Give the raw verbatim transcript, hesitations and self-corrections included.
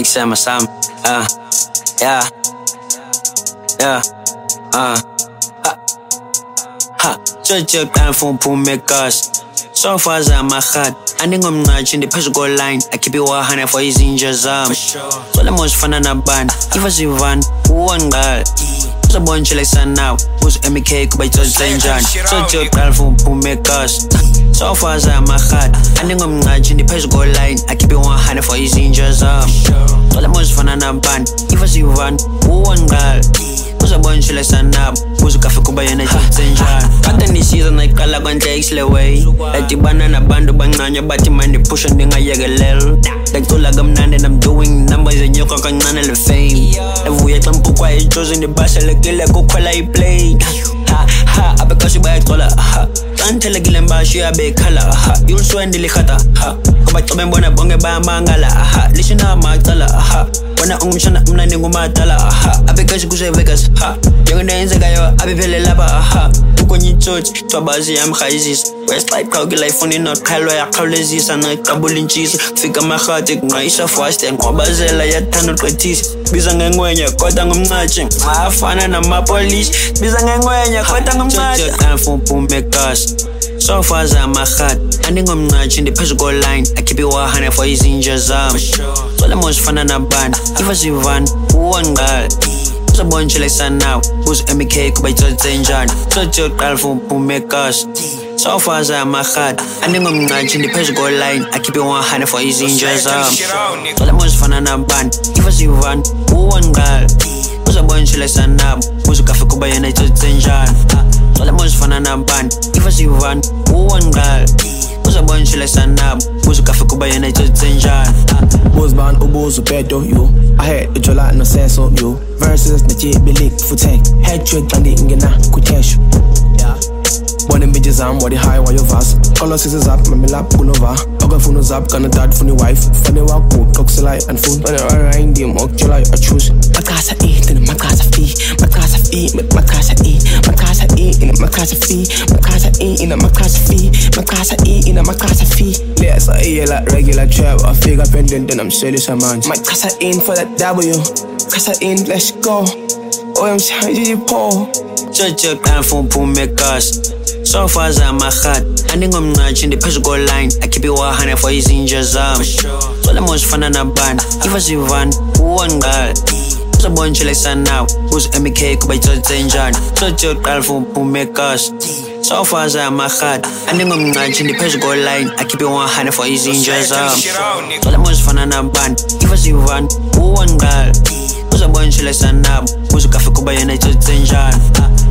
Isema Sam, uh, yeah, yeah, uh, ha, ha, Jojo time for Pumekas. So far as I'm a hat, I think I'm not in the past goal line. I keep it one hundred for his injuries. Um, so the most fun on a band. If I see one, one girl. So a bunch like sun now. Who's M K by George Zenjan? So Jojo time for Pumekas. So far as I'm a hat, I think I'm not in the past goal line. I keep it one hundred for his injuries. Um, so the most fun on a band. If I see one, one girl. Who's a bunch like sun now. Who's a cafe kuba yana George Zenjan? Cut in the season, I call up and takes away. Like the banana band, banana, but the man, the push and then I yag a little. Like to lagam nan, and I'm doing numbers and you can none of the fame. If we had some quiet chosen the bass, I like a go call I play. Ha ha, I because you buy a color. Ha, can't tell a gillen bash, you a big color. Ha, you'll swear the lichata. Ha, come back to me when I bung a bamangala. Ha, listen to my tala. Ha, when I own Shana, I'm not in Gumatala. Ha, I because you go say Vegas. Ha, you're gonna answer guy, I be very lava. Ha, when you touch to a bazi, I'm high. West like calculate funny not Calway, Calazis, and a double in cheese. Figure my heart, nice fast and Cobazella, yet ten or twenty. Bizang when you're caught on matching. My fan and my police. Bizang when you're caught on matching. I'm from Pumekas. So far as I'm a hat, I think I'm not in the past goal line. I keep it one hundred for his injuries. Um, so the most fun on a band. If I see one, one girl. So a bunch like sun now. Who's M K by George Zenjan? So Jojo from Pumekas. So far as I'm a hat, I think I'm not in the past goal line. I keep it one hundred for his injuries. Um, so the most fun on a band. If I see one, one girl. Who's a bunch like sun now. Who's a cafe kuba yana George Zenjan? So the most fun on a band. If I see one, one girl. Who's a bunch like sun now. Who's a cafe kuba yana George Zenjan? Was born Ubo's a bedo, you. I had a jola no sense of you. Versus the J Billy for tank. Head trick and the Ingena could cash. Yeah. One of bitches I'm what the high while you vast. Color scissors up, my lap pull over. Oga phone is up, gonna dad from the wife. Funny walk, boot, toxilite and food. When I rang the mock, July, I choose. My casa eat and my casa fee. My casa fee, my casa eat. My casa eat in my casa fee. My casa eat in my casa fee. My casa eat in my casa fee. Yes, I eat like regular trap. I figure pendant, then I'm serious, man. My casa in for that W. Casa in, let's go. Oh, I'm saying, you Paul. Jojo time for Pumekas. So far as I'm a hat, I think I'm not in the past goal line. I keep it one hundred for his injuries. Um, so the most fun on a band. If I see one, one girl. Who's a bunch like sun now. Who's M K by George Zenjan? So Jojo from Pumekas. So far as I'm a hat, I think I'm not in the past goal line. I keep it one hundred for his injuries. Um, so the most fun on a band. If I see one, one girl. Who's a bunch like sun now. Who's a cafe kuba yana George Zenjan?